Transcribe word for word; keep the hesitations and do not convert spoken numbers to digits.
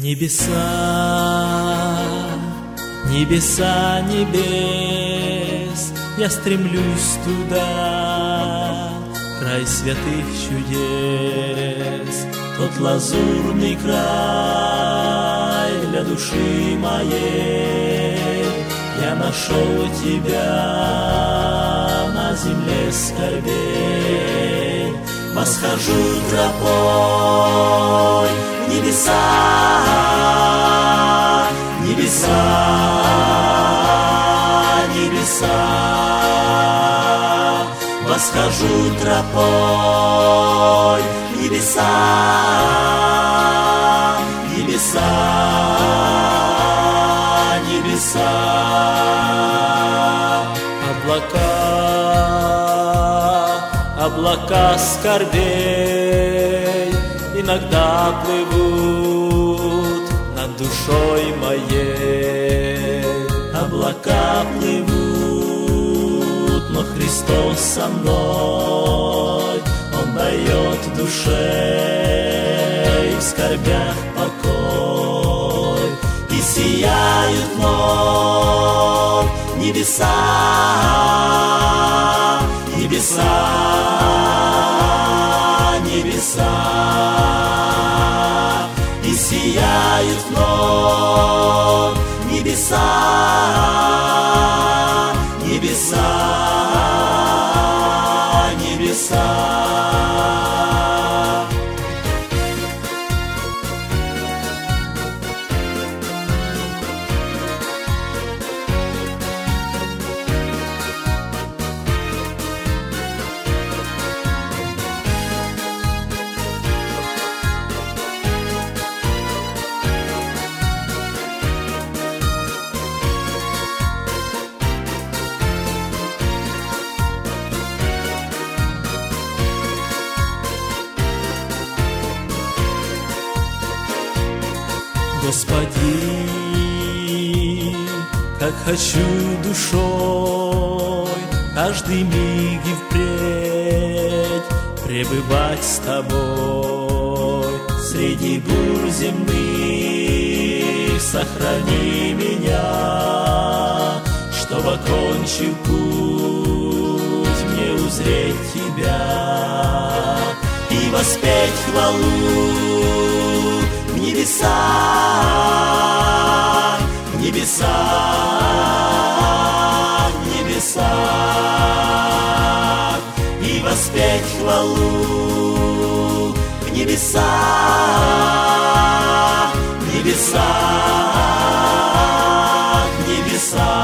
Небеса, небеса небес, я стремлюсь туда, край святых чудес. Тот лазурный край для души моей, я нашел тебя на земле скорбей. Восхожу тропой в небеса, небеса, небеса. Восхожу тропой в небеса, небеса, небеса. Облака, облака скорбей иногда плывут над душой моей. Облака плывут, но Христос со мной. Он дает душе в скорбях покой. И сияют вновь небеса, небеса, небеса. И сияют вновь небеса, небеса, небеса. Господи, как хочу душой каждый миг и впредь пребывать с Тобой. Среди бур земных сохрани меня, чтоб, окончив путь, мне узреть Тебя и воспеть хвалу в небеса, в небеса, в небеса. И воспеть хвалу в небеса, в небеса, в небеса.